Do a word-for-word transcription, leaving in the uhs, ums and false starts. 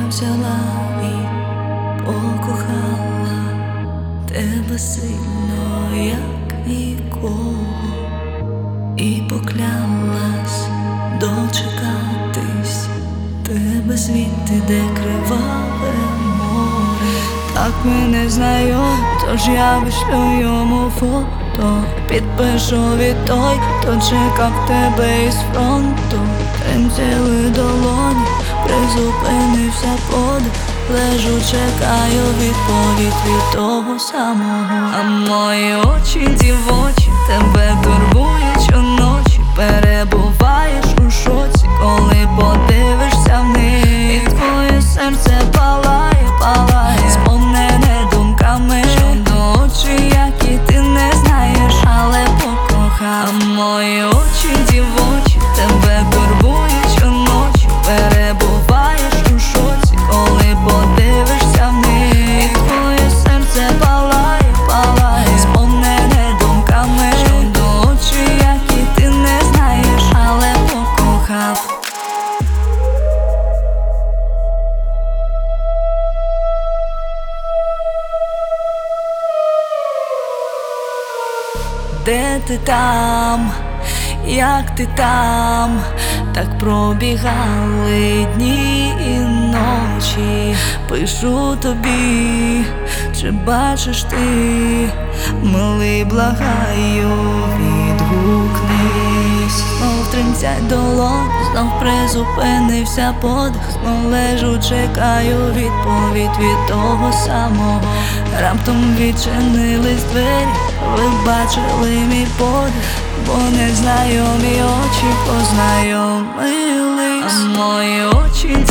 взяла і покохала тебе сильно, як нікого, і поклялась дочекатись тебе звідти, де криваве море. Так ми не знайомі, тож я вишлю йому фото, підпишу від той, хто чекав тебе із фронту. Тремтіли долоні, призупинився подих, лежу, чекаю відповідь від того самого. А мої очі, дівочі, тебе турбують щоночі. Перебуваєш у шоці, коли подивишся вниз, і твоє серце палає, палає, сповнене думками щодо очі, які ти не знаєш, але покохав. А мої очі, дівочі, тебе турбують щоночі. Перебуваєш у шоці, коли подивишся вниз, і твоє серце палає, палає, сповнене думками щодо очі, які ти не знаєш, але покохав. Де ти там, як ти там, так пробігали дні і ночі. Пишу тобі, чи бачиш ти, милий, благаю, відгукнись. Знов тремтять долоні, знов призупинився подих, знов лежу, чекаю відповідь від того самого. Раптом відчинились двері, ви бачили мій подих, бо незнайомі очі познайомились. А мої очі,